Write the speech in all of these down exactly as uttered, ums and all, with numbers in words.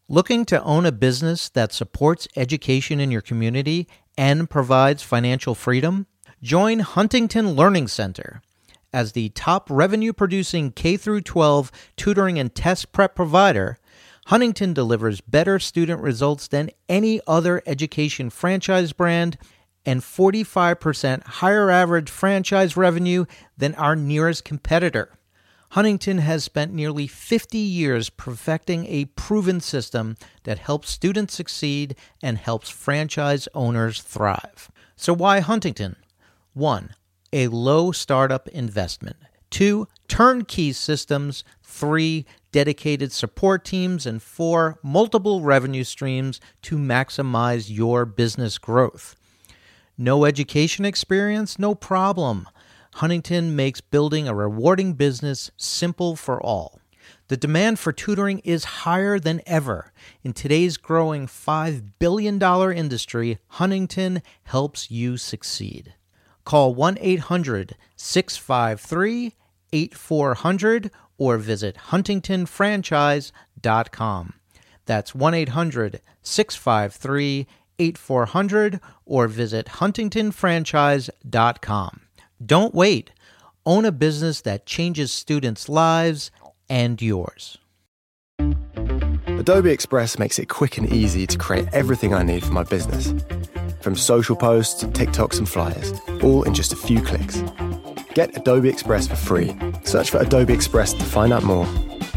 Looking to own a business that supports education in your community and provides financial freedom? Join Huntington Learning Center. As the top revenue-producing K through twelve tutoring and test prep provider, Huntington delivers better student results than any other education franchise brand and forty-five percent higher average franchise revenue than our nearest competitor. Huntington has spent nearly fifty years perfecting a proven system that helps students succeed and helps franchise owners thrive. So why Huntington? One, a low startup investment. Two, turnkey systems. Three, dedicated support teams. And four, multiple revenue streams to maximize your business growth. No education experience? No problem. Huntington makes building a rewarding business simple for all. The demand for tutoring is higher than ever. In today's growing five billion dollars industry, Huntington helps you succeed. Call one eight hundred six five three eight four zero zero or visit huntington franchise dot com. That's one eight hundred six five three eight four zero zero or visit huntington franchise dot com. Don't wait. Own a business that changes students' lives and yours. Adobe Express makes it quick and easy to create everything I need for my business. From social posts to TikToks and flyers, all in just a few clicks. Get Adobe Express for free. Search for Adobe Express to find out more.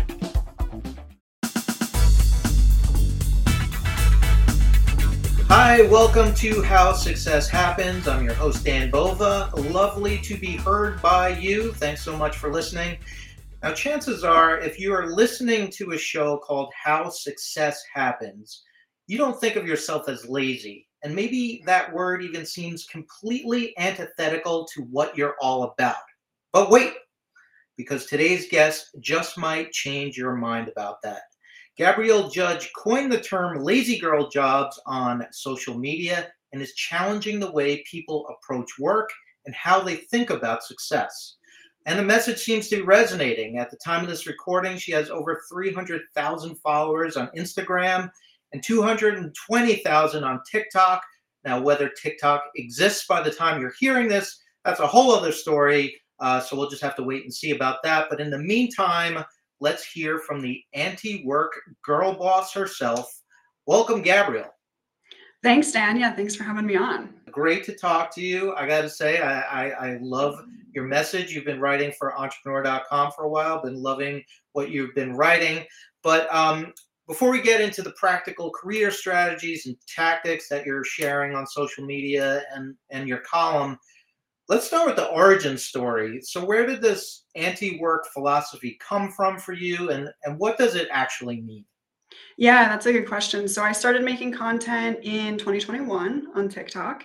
Hi, welcome to How Success Happens. I'm your host, Dan Bova. Lovely to be heard by you. Thanks so much for listening. Now, chances are, if you are listening to a show called How Success Happens, you don't think of yourself as lazy. And maybe that word even seems completely antithetical to what you're all about. But wait, because today's guest just might change your mind about that. Gabrielle Judge coined the term lazy girl jobs on social media and is challenging the way people approach work and how they think about success. And the message seems to be resonating. At the time of this recording, she has over three hundred thousand followers on Instagram and two hundred twenty thousand on TikTok. Now, whether TikTok exists by the time you're hearing this, that's a whole other story. Uh, so we'll just have to wait and see about that. But in the meantime, let's hear from the anti-work girl boss herself. Welcome, Gabrielle. Thanks, Dan. Yeah, thanks for having me on. Great to talk to you. I got to say, I, I, I love your message. You've been writing for entrepreneur dot com for a while, been loving what you've been writing. But um, before we get into the practical career strategies and tactics that you're sharing on social media and, and your column, let's start with the origin story. So where did this anti-work philosophy come from for you, and, and what does it actually mean? Yeah, that's a good question. So I started making content in twenty twenty-one on TikTok,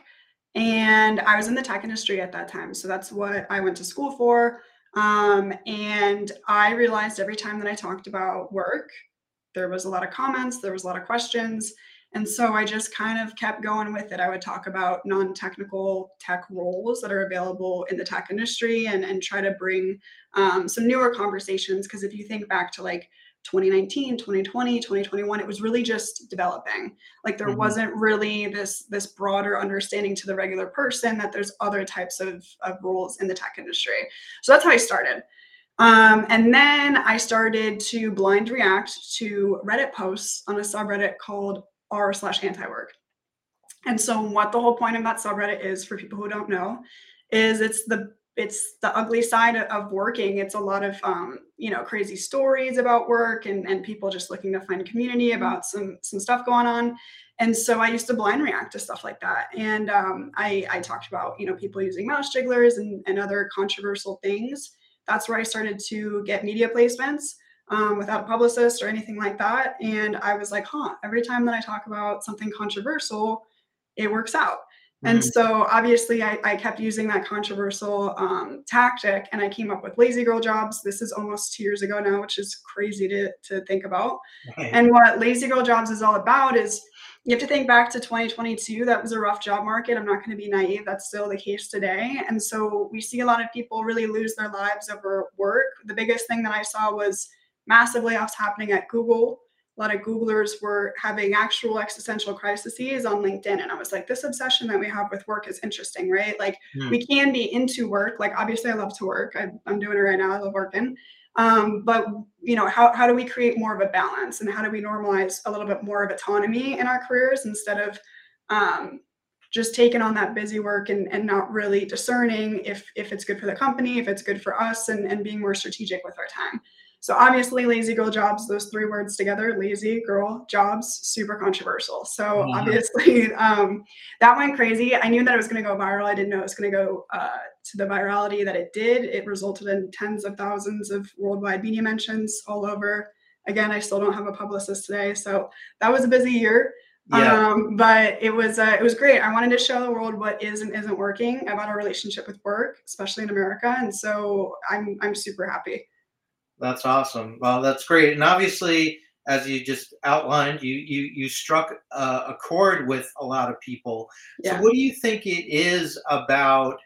and I was in the tech industry at that time. So that's what I went to school for. Um, and I realized every time that I talked about work, there was a lot of comments, there was a lot of questions. And so I just kind of kept going with it. I would talk about non-technical tech roles that are available in the tech industry and, and try to bring um, some newer conversations. Because if you think back to like twenty nineteen, twenty twenty, twenty twenty-one, it was really just developing. Like there mm-hmm. wasn't really this, this broader understanding to the regular person that there's other types of, of roles in the tech industry. So that's how I started. Um, and then I started to blind react to Reddit posts on a subreddit called r slash anti-work. And so what the whole point of that subreddit is, for people who don't know, is it's the it's the ugly side of working. It's a lot of um, you know, crazy stories about work and, and people just looking to find community about some some stuff going on. And so I used to blind react to stuff like that. And um, I, I talked about, you know, people using mouse jigglers and, and other controversial things. That's where I started to get media placements. Um, without a publicist or anything like that. And I was like, huh, every time that I talk about something controversial, it works out. Mm-hmm. And so obviously I, I kept using that controversial um, tactic, and I came up with Lazy Girl Jobs. This is almost two years ago now, which is crazy to, to think about. Right. And what Lazy Girl Jobs is all about is, you have to think back to twenty twenty-two. That was a rough job market. I'm not going to be naive. That's still the case today. And so we see a lot of people really lose their lives over work. The biggest thing that I saw was massive layoffs happening at Google, a lot of Googlers were having actual existential crises on LinkedIn. And I was like, this obsession that we have with work is interesting, right? Like Hmm. we can be into work. Like obviously I love to work. I, I'm doing it right now. I love working. Um, but you know, how, how do we create more of a balance, and how do we normalize a little bit more of autonomy in our careers instead of um, just taking on that busy work and, and not really discerning if, if it's good for the company, if it's good for us, and, and being more strategic with our time. So obviously lazy girl jobs, those three words together, lazy girl jobs, super controversial. So Mhm. obviously um, that went crazy. I knew that it was going to go viral. I didn't know it was going to go uh, to the virality that it did. It resulted in tens of thousands of worldwide media mentions all over. Again, I still don't have a publicist today. So that was a busy year. Yeah. Um, but it was uh, it was great. I wanted to show the world what is and isn't working about our relationship with work, especially in America. And so I'm I'm super happy. That's awesome. Well, that's great. And obviously, as you just outlined, you you you struck a, a chord with a lot of people. So Yeah. what do you think it is about,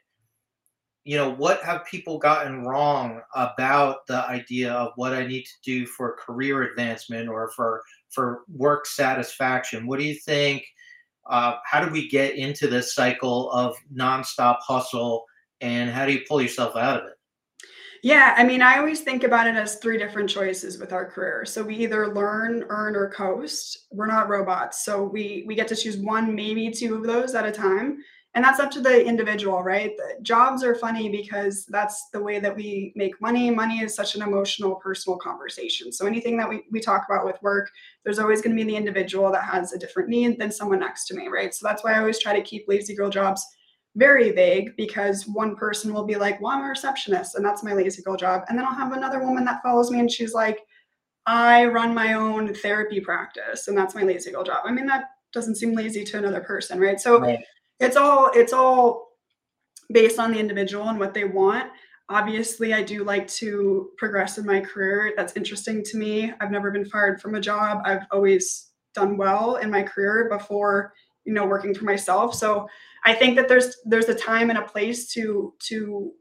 you know, what have people gotten wrong about the idea of what I need to do for career advancement or for for work satisfaction? What do you think? Uh, how do we get into this cycle of nonstop hustle, and how do you pull yourself out of it? Yeah, I mean, I always think about it as three different choices with our career. So we either learn, earn, or coast. We're not robots. So we we get to choose one, maybe two of those at a time. And that's up to the individual, right? The jobs are funny because that's the way that we make money. Money is such an emotional, personal conversation. So anything that we, we talk about with work, there's always going to be the individual that has a different need than someone next to me, right? So that's why I always try to keep lazy girl jobs very vague, because one person will be like, well, I'm a receptionist and that's my lazy girl job. And then I'll have another woman that follows me and she's like, I run my own therapy practice and that's my lazy girl job. I mean, that doesn't seem lazy to another person, right? So Right. it's all it's all based on the individual and what they want. Obviously, I do like to progress in my career. That's interesting to me. I've never been fired from a job. I've always done well in my career before, you know, working for myself. So I think that there's there's a time and a place to to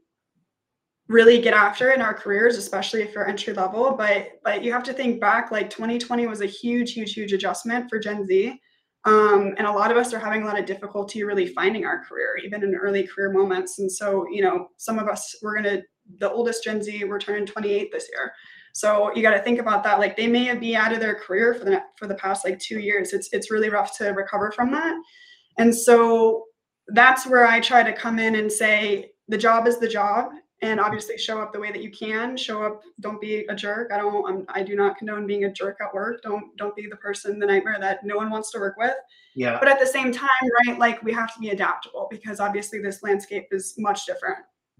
really get after in our careers, especially if you're entry level. But but you have to think back, like twenty twenty was a huge, huge, huge adjustment for Gen Z. Um, and a lot of us are having a lot of difficulty really finding our career, even in early career moments. And so, you know, some of us, we're going to, the oldest Gen Z, we're turning twenty-eight this year. So you got to think about that. Like they may be out of their career for the, for the past like two years. It's, it's really rough to recover from that. And so that's where I try to come in and say, the job is the job. And obviously show up the way that you can show up. Don't be a jerk. I don't, I'm, I do not condone being a jerk at work. Don't, don't be the person, the nightmare that no one wants to work with. Yeah. But at the same time, right, like we have to be adaptable because obviously this landscape is much different.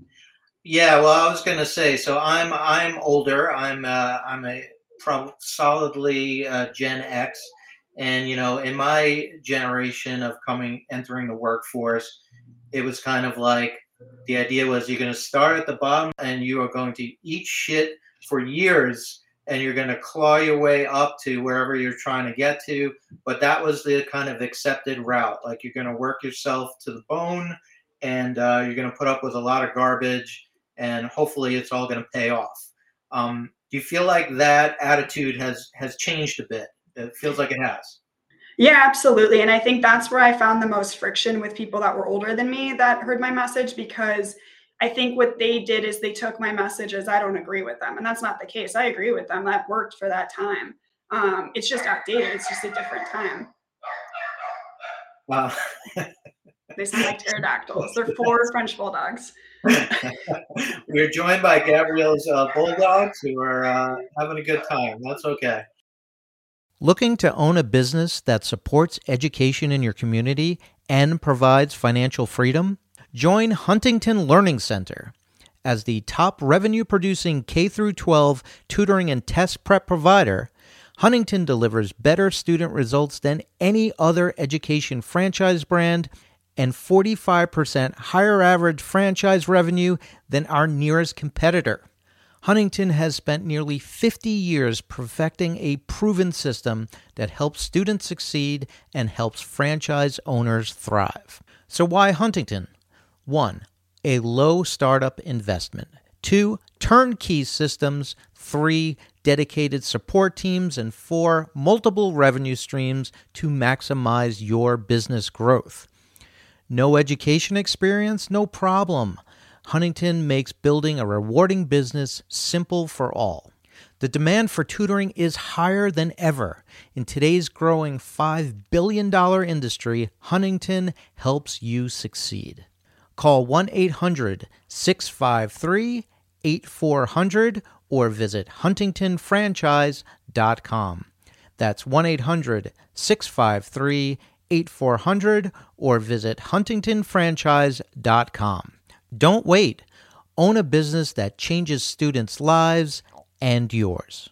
Yeah, well, I was going to say, so I'm I'm older. I'm uh, I'm a from solidly uh, Gen X, and you know, in my generation of coming entering the workforce, it was kind of like the idea was you're going to start at the bottom and you are going to eat shit for years, and you're going to claw your way up to wherever you're trying to get to. But that was the kind of accepted route. Like you're going to work yourself to the bone, and uh, you're going to put up with a lot of garbage. And hopefully it's all going to pay off. Um, do you feel like that attitude has has changed a bit? It feels like it has. Yeah, absolutely. And I think that's where I found the most friction with people that were older than me that heard my message, because I think what they did is they took my message as I don't agree with them. And that's not the case. I agree with them. That worked for that time. Um, it's just outdated. It's just a different time. Wow. They sound like pterodactyls. They're four French bulldogs. We're joined by Gabrielle's uh, bulldogs who are uh, having a good time. That's okay. Looking to own a business that supports education in your community and provides financial freedom? Join Huntington Learning Center. As the top revenue-producing K through twelve tutoring and test prep provider, Huntington delivers better student results than any other education franchise brand and forty-five percent higher average franchise revenue than our nearest competitor. Huntington has spent nearly fifty years perfecting a proven system that helps students succeed and helps franchise owners thrive. So why Huntington? One, a low startup investment. Two, turnkey systems. Three, dedicated support teams. And four, multiple revenue streams to maximize your business growth. No education experience? No problem. Huntington makes building a rewarding business simple for all. The demand for tutoring is higher than ever. In today's growing five billion dollars industry, Huntington helps you succeed. Call one eight hundred, six five three, eight four zero zero or visit huntington franchise dot com. That's one eight hundred, six five three, eight four zero zero or visit huntington franchise dot com. Don't wait. Own a business that changes students' lives and yours.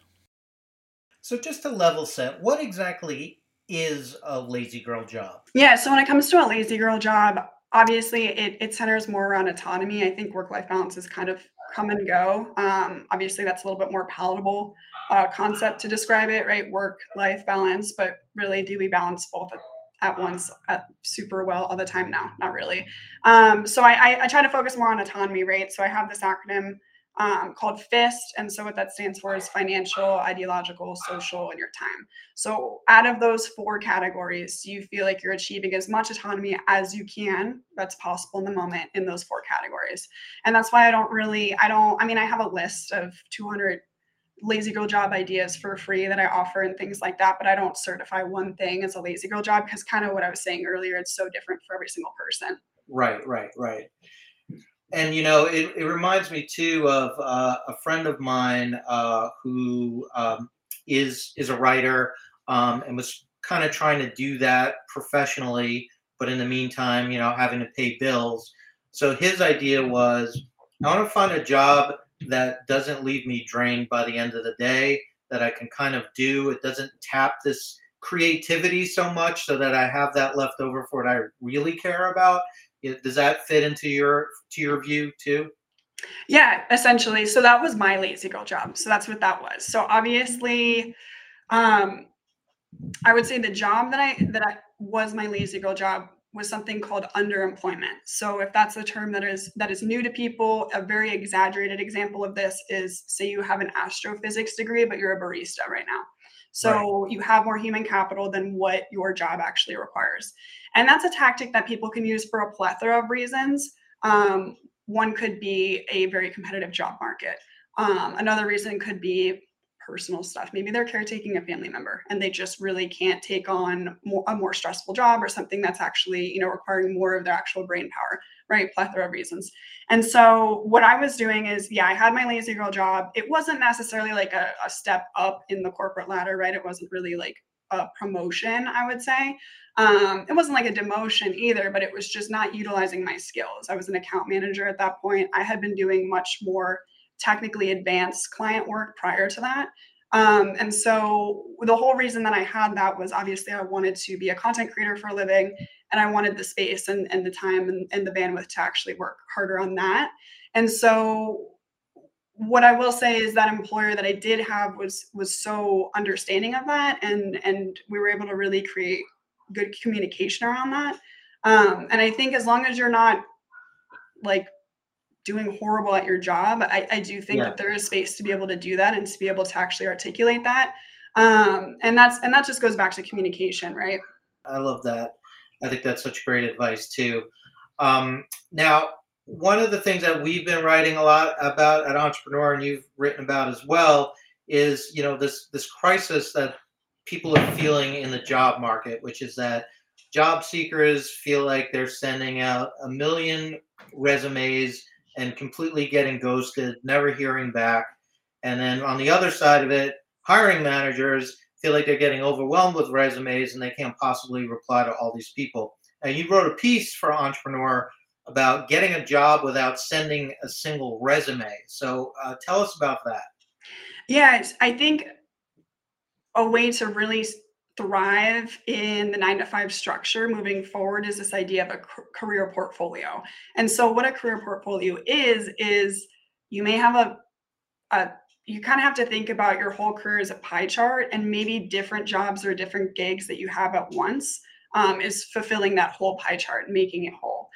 So just to level set, what exactly is a lazy girl job? Yeah, so when it comes to a lazy girl job, obviously it, it centers more around autonomy. I think work-life balance is kind of come and go. Um, obviously, that's a little bit more palatable uh, concept to describe it, right? Work-life balance, but really, do we balance both at, at once at super well all the time? No, not really. Um, so I, I, I try to focus more on autonomy, right? So I have this acronym um, called FIST. And so what that stands for is financial, ideological, social, and your time. So out of those four categories, you feel like you're achieving as much autonomy as you can that's possible in the moment in those four categories. And that's why I don't really, I don't, I mean, I have a list of two hundred lazy girl job ideas for free that I offer and things like that, but I don't certify one thing as a lazy girl job because kind of what I was saying earlier, it's so different for every single person. Right, right, right. And, you know, it, it reminds me, too, of uh, a friend of mine uh, who um, is is a writer um, and was kind of trying to do that professionally, but in the meantime, you know, having to pay bills. So his idea was, I want to find a job that doesn't leave me drained by the end of the day, that I can kind of do. It doesn't tap this creativity so much so that I have that left over for what I really care about. Does that fit into your to your view too? Yeah, essentially. So that was my lazy girl job. So that's what that was. So obviously, um, I would say the job that I that I was my lazy girl job was something called underemployment. So if that's a term that is that is new to people, a very exaggerated example of this is, say you have an astrophysics degree, but you're a barista right now. So right. You have more human capital than what your job actually requires. And that's a tactic that people can use for a plethora of reasons. Um, one could be a very competitive job market. Um, another reason could be personal stuff. Maybe they're caretaking a family member and they just really can't take on more, a more stressful job or something that's actually, you know, requiring more of their actual brain power, right? Plethora of reasons. And so what I was doing is, yeah, I had my lazy girl job. It wasn't necessarily like a, a step up in the corporate ladder, right? It wasn't really like a promotion, I would say. Um, it wasn't like a demotion either, but it was just not utilizing my skills. I was an account manager at that point. I had been doing much more technically advanced client work prior to that. Um, and so the whole reason that I had that was obviously I wanted to be a content creator for a living, and I wanted the space and, and the time and, and the bandwidth to actually work harder on that. And so what I will say is that employer that I did have was was so understanding of that, and and we were able to really create good communication around that. Um, and I think as long as you're not like doing horrible at your job, I, I do think yeah. that there is space to be able to do that and to be able to actually articulate that. Um, and that's and that just goes back to communication, right? I love that. I think that's such great advice too. Um, now, one of the things that we've been writing a lot about at Entrepreneur, and you've written about as well, is, you know, this this crisis that people are feeling in the job market, which is that job seekers feel like they're sending out a million resumes and completely getting ghosted, never hearing back. And then on the other side of it, hiring managers feel like they're getting overwhelmed with resumes and they can't possibly reply to all these people. Now, you wrote a piece for Entrepreneur about getting a job without sending a single resume. So uh, tell us about that. Yeah, I think a way to really thrive in the nine to five structure moving forward is this idea of a career portfolio. And so what a career portfolio is, is you may have a, a you kind of have to think about your whole career as a pie chart, and maybe different jobs or different gigs that you have at once um, is fulfilling that whole pie chart and making it whole.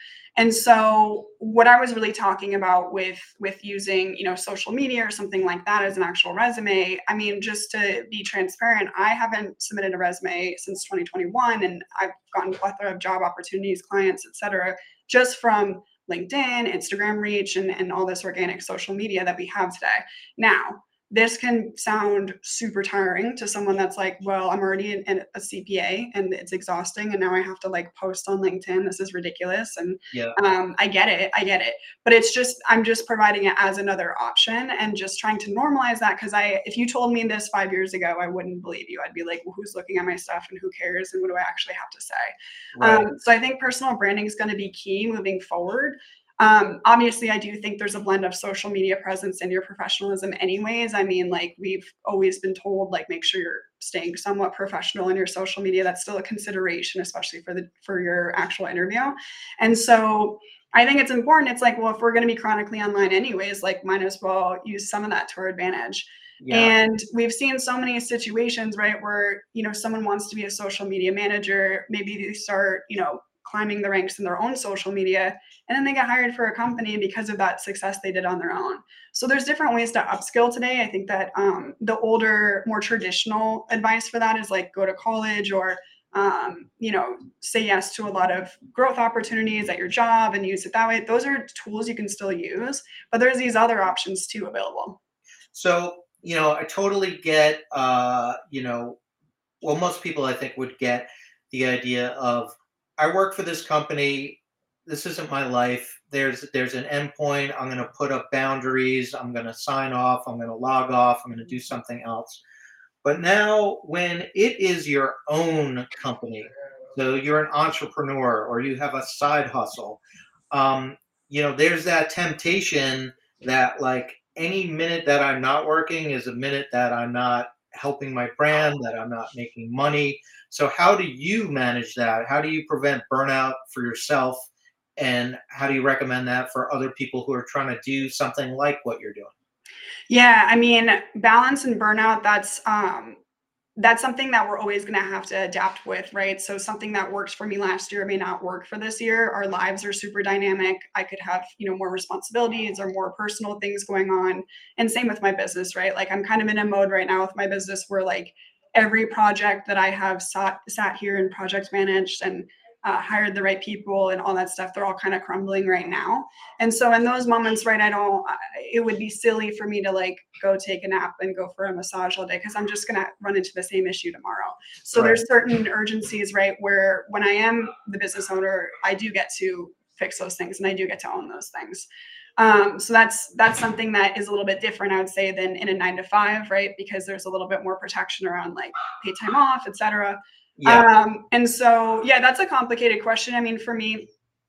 And so what I was really talking about with with using, you know, social media or something like that as an actual resume, I mean, just to be transparent, I haven't submitted a resume since twenty twenty-one, and I've gotten a plethora of job opportunities, clients, et cetera, just from LinkedIn, Instagram reach, and, and all this organic social media that we have today. Now, this can sound super tiring to someone that's like, well, I'm already in, in a C P A and it's exhausting. And now I have to like post on LinkedIn. This is ridiculous. And Yeah. um, I get it. I get it. But it's just, I'm just providing it as another option and just trying to normalize that. Cause I, if you told me this five years ago, I wouldn't believe you. I'd be like, well, who's looking at my stuff and who cares? And what do I actually have to say? Right. Um, so I think personal branding is going to be key moving forward. Um, obviously, I do think there's a blend of social media presence and your professionalism anyways. I mean, like we've always been told, like, make sure you're staying somewhat professional in your social media. That's still a consideration, especially for the for your actual interview. And so I think it's important. It's like, well, if we're going to be chronically online anyways, like might as well use some of that to our advantage. Yeah. And we've seen so many situations, right, where, you know, someone wants to be a social media manager. Maybe they start, you know, climbing the ranks in their own social media, and then they get hired for a company because of that success they did on their own. So there's different ways to upskill today. I think that um, the older, more traditional advice for that is like go to college or, um, you know, say yes to a lot of growth opportunities at your job and use it that way. Those are tools you can still use, but there's these other options too available. So, you know, I totally get, uh, you know, well, most people I think would get the idea of, I work for this company. This isn't my life. There's there's an endpoint. I'm going to put up boundaries. I'm going to sign off. I'm going to log off. I'm going to do something else. But now when it is your own company, so you're an entrepreneur or you have a side hustle, um, you know, there's that temptation that like any minute that I'm not working is a minute that I'm not helping my brand, that I'm not making money. So how do you manage that? How do you prevent burnout for yourself? And how do you recommend that for other people who are trying to do something like what you're doing? Yeah, I mean, balance and burnout, that's um that's something that we're always going to have to adapt with, right? So something that works for me last year may not work for this year. Our lives are super dynamic. I could have, you know, more responsibilities or more personal things going on. And same with my business, right? Like I'm kind of in a mode right now with my business where like every project that I have sat, sat here and project managed and uh, hired the right people and all that stuff, they're all kind of crumbling right now. And so in those moments, right, I don't, it would be silly for me to like go take a nap and go for a massage all day because I'm just going to run into the same issue tomorrow. So Right. There's certain urgencies, right, where when I am the business owner, I do get to fix those things and I do get to own those things. Um, so that's that's something that is a little bit different, I would say, than in a nine to five, right? Because there's a little bit more protection around like paid time off, et cetera. Yeah. Um, and so, yeah, that's a complicated question. I mean, for me,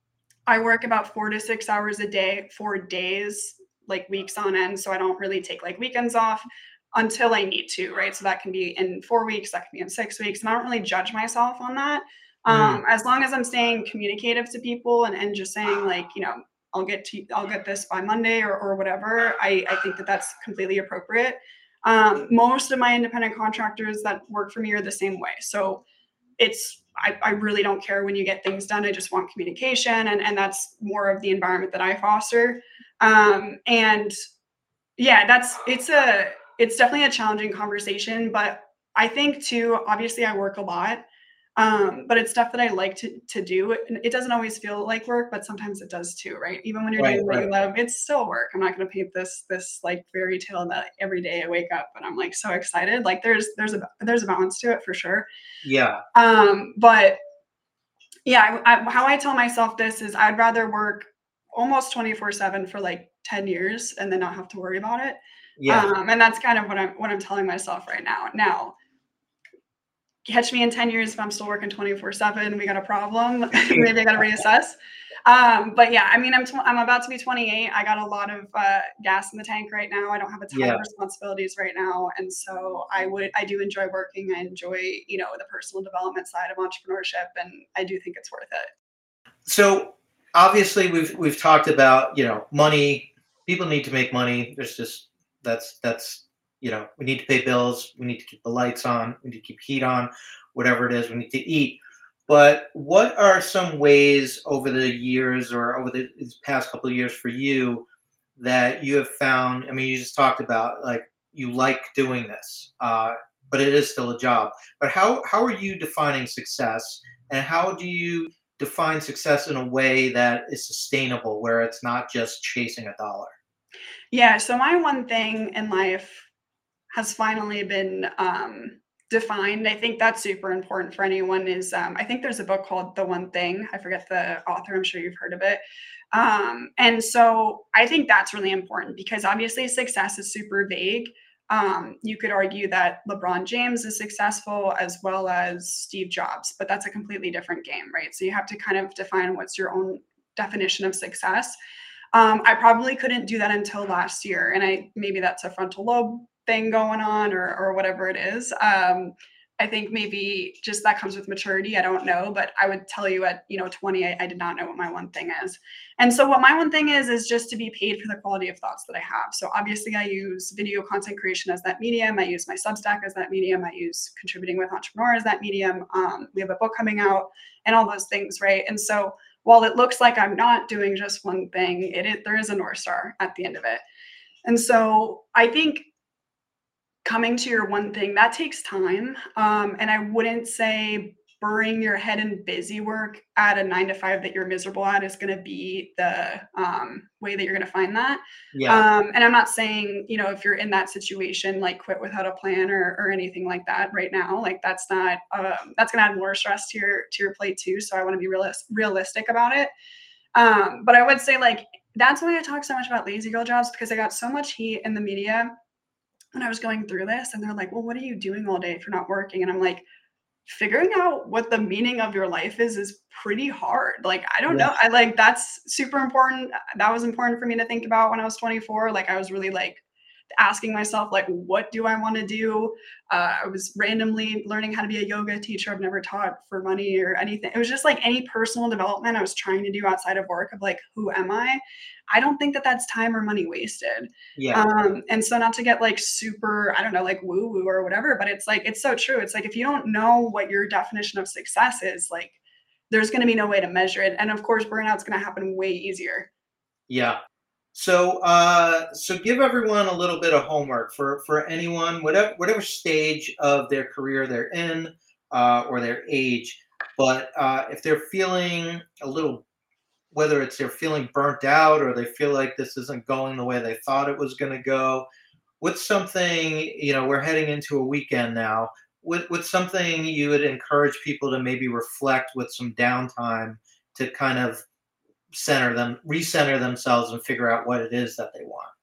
I work about four to six hours a day, four days, like weeks on end. So I don't really take like weekends off until I need to, right? So that can be in four weeks, that can be in six weeks. And I don't really judge myself on that. Um, Mm. as long as I'm staying communicative to people and, and just saying like, you know, I'll get to, I'll get this by Monday or, or whatever. I, I think that that's completely appropriate. Um, most of my independent contractors that work for me are the same way. So it's, I, I really don't care when you get things done. I just want communication. And, and that's more of the environment that I foster. Um, and yeah, that's, it's a, it's definitely a challenging conversation, but I think too, obviously I work a lot. Um, but it's stuff that I like to to do. It doesn't always feel like work, but sometimes it does too, right? Even when you're Right, doing what right. you love, it's still work. I'm not going to paint this this like fairy tale that every day I wake up and I'm like so excited. Like there's there's a there's a balance to it for sure. Yeah. Um, but yeah, I, I, how I tell myself this is I'd rather work almost twenty-four seven for like ten years and then not have to worry about it. Yeah. Um, and that's kind of what I'm what I'm telling myself right now. Now catch me in ten years if I'm still working twenty-four seven, we got a problem. Maybe I got to reassess. Um, but yeah, I mean, I'm, tw- I'm about to be twenty-eight. I got a lot of uh, gas in the tank right now. I don't have a ton Yeah. of responsibilities right now. And so I would, I do enjoy working. I enjoy, you know, the personal development side of entrepreneurship. And I do think it's worth it. So obviously we've we've talked about, you know, money. People need to make money. There's just that's that's you know, we need to pay bills. We need to keep the lights on. We need to keep heat on, whatever it is. We need to eat. But what are some ways over the years or over the these past couple of years for you that you have found? I mean, you just talked about like you like doing this, uh, but it is still a job. But how how are you defining success, and how do you define success in a way that is sustainable, where it's not just chasing a dollar? Yeah, so my one thing in life has finally been um, defined. I think that's super important for anyone. Is um, I think there's a book called The One Thing. I forget the author. I'm sure you've heard of it. Um, and so I think that's really important because obviously success is super vague. Um, you could argue that LeBron James is successful as well as Steve Jobs, but that's a completely different game, right? So you have to kind of define what's your own definition of success. Um, I probably couldn't do that until last year, and I maybe that's a frontal lobe thing going on or or whatever it is. Um, I think maybe just that comes with maturity. I don't know, but I would tell you at you know twenty, I, I did not know what my one thing is. And so what my one thing is is just to be paid for the quality of thoughts that I have. So obviously I use video content creation as that medium. I use my Substack as that medium. I use contributing with Entrepreneur as that medium. Um, we have a book coming out and all those things, right? And so while it looks like I'm not doing just one thing, it, it there is a North Star at the end of it. And so I think coming to your one thing, that takes time. Um, and I wouldn't say burying your head in busy work at a nine to five that you're miserable at is going to be the um, way that you're going to find that. Yeah. Um, and I'm not saying, you know, if you're in that situation, like quit without a plan or, or anything like that right now, like that's not, um, that's going to add more stress to your, to your plate too. So I want to be realis- realistic about it. Um, but I would say like, that's why I talk so much about lazy girl jobs, because I got so much heat in the media when I was going through this, and they're like, well, what are you doing all day if you're not working? And I'm like, figuring out what the meaning of your life is is pretty hard. Like, I don't Yeah. know. I like, that's super important. That was important for me to think about when I was twenty-four. Like, I was really like asking myself, like, what do I want to do? Uh, I was randomly learning how to be a yoga teacher. I've never taught for money or anything. It was just like any personal development I was trying to do outside of work of like, who am I? I don't think that that's time or money wasted. Yeah. Um, and so not to get like super, I don't know, like woo woo or whatever, but it's like, it's so true. It's like, if you don't know what your definition of success is, like, there's going to be no way to measure it. And of course, burnout's going to happen way easier. Yeah. So, uh, so give everyone a little bit of homework for, for anyone, whatever, whatever stage of their career they're in, uh, or their age. But uh, if they're feeling a little, whether it's they're feeling burnt out or they feel like this isn't going the way they thought it was going to go, what's something, you know, we're heading into a weekend now. What, what's something you would encourage people to maybe reflect with some downtime to kind of center them, recenter themselves and figure out what it is that they want?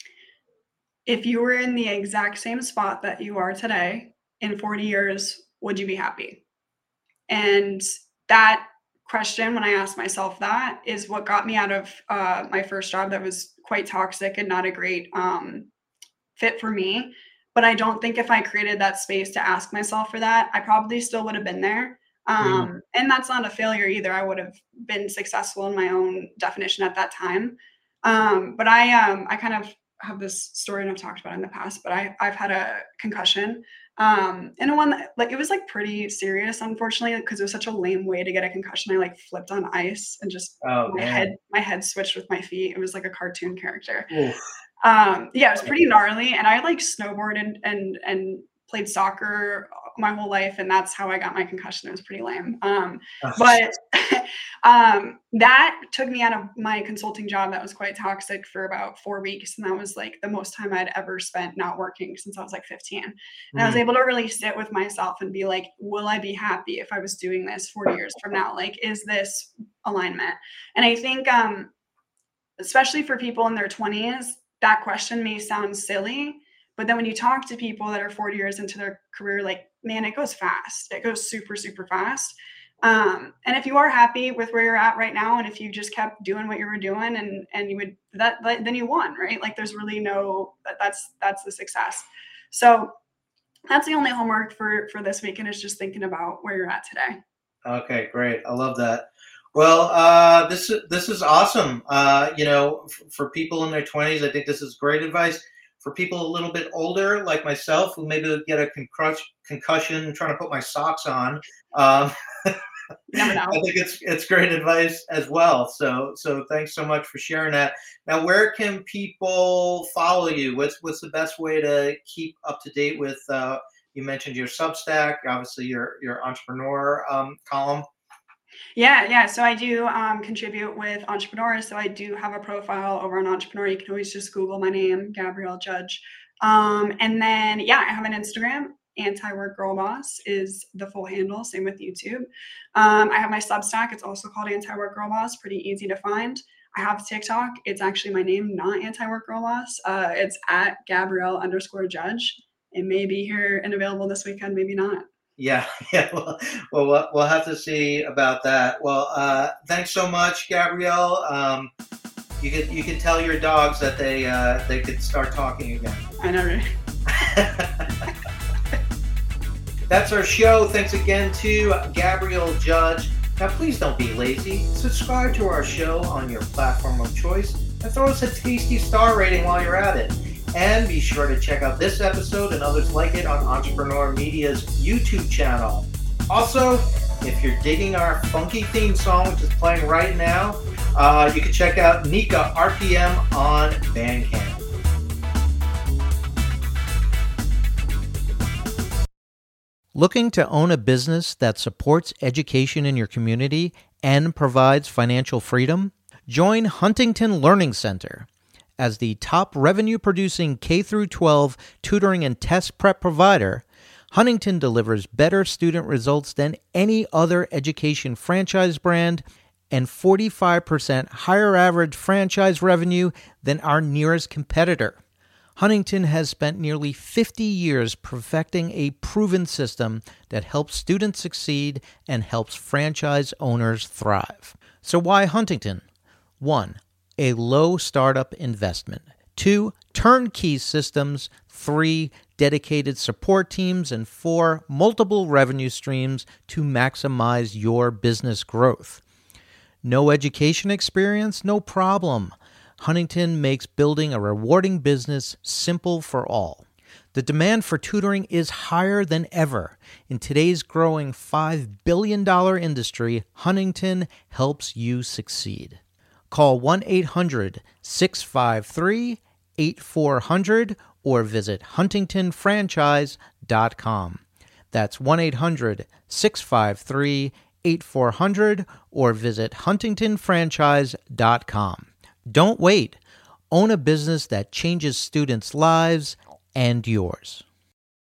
If you were in the exact same spot that you are today in forty years, would you be happy? And that question, when I asked myself that, is what got me out of uh, my first job that was quite toxic and not a great um, fit for me. But I don't think if I created that space to ask myself for that, I probably still would have been there. Um, Mm. and that's not a failure either. I would have been successful in my own definition at that time. Um, but I, um, I kind of have this story, and I've talked about it in the past, but I, I've had a concussion. Um, and one that, like, it was like pretty serious, unfortunately, because it was such a lame way to get a concussion. I like flipped on ice and just Oh, my man. head, my head switched with my feet. It was like a cartoon character. Oof. Um, yeah, it was pretty gnarly. And I like snowboarded and and played soccer my whole life, and that's how I got my concussion. It was pretty lame. Um, Oh, but um, that took me out of my consulting job that was quite toxic for about four weeks, and that was like the most time I'd ever spent not working since I was like fifteen. And I was mm. able to really sit with myself and be like, will I be happy if I was doing this forty years from now? Like, is this alignment? And I think, um, especially for people in their twenties, that question may sound silly, but then when you talk to people that are forty years into their career, like, man, it goes fast. It goes super, super fast. Um, and if you are happy with where you're at right now, and if you just kept doing what you were doing and, and you would, that, that then you won, right? Like, there's really no, that, that's, that's the success. So that's the only homework for, for this weekend, is just thinking about where you're at today. Okay, great. I love that. Well, uh, this is this is awesome. Uh, you know, f- for people in their twenties, I think this is great advice. For people a little bit older, like myself, who maybe would get a concrush, concussion trying to put my socks on, um, Never know. I think it's it's great advice as well. So so thanks so much for sharing that. Now, where can people follow you? What's what's the best way to keep up to date with? Uh, you mentioned your Substack, obviously your your entrepreneur um, column. Yeah, yeah. So I do um, contribute with entrepreneurs. So I do have a profile over on Entrepreneur. You can always just Google my name, Gabrielle Judge. Um, and then, yeah, I have an Instagram. Anti-Work Girl Boss is the full handle. Same with YouTube. Um, I have my Substack. It's also called Anti-Work Girl Boss. Pretty easy to find. I have TikTok. It's actually my name, not Anti-Work Girl Boss. Uh, it's at Gabrielle underscore Judge. It may be here and available this weekend, maybe not. Yeah, yeah. Well, well, we'll have to see about that. Well, uh, thanks so much, Gabrielle. Um, you can you can tell your dogs that they uh, they could start talking again. I know, right? That's our show. Thanks again to Gabrielle Judge. Now, please don't be lazy. Subscribe to our show on your platform of choice and throw us a tasty star rating while you're at it. And be sure to check out this episode and others like it on Entrepreneur Media's YouTube channel. Also, if you're digging our funky theme song, which is playing right now, uh, you can check out Nika R P M on Bandcamp. Looking to own a business that supports education in your community and provides financial freedom? Join Huntington Learning Center. As the top revenue-producing K through twelve tutoring and test prep provider, Huntington delivers better student results than any other education franchise brand and forty-five percent higher average franchise revenue than our nearest competitor. Huntington has spent nearly fifty years perfecting a proven system that helps students succeed and helps franchise owners thrive. So why Huntington? One, a low startup investment. Two, turnkey systems. Three, dedicated support teams. And four, multiple revenue streams to maximize your business growth. No education experience? No problem. Huntington makes building a rewarding business simple for all. The demand for tutoring is higher than ever. In today's growing five billion dollars industry, Huntington helps you succeed. Call one eight hundred six five three eight four zero zero or visit huntington franchise dot com. That's one eight hundred six five three eight four zero zero or visit huntington franchise dot com. Don't wait. Own a business that changes students' lives and yours.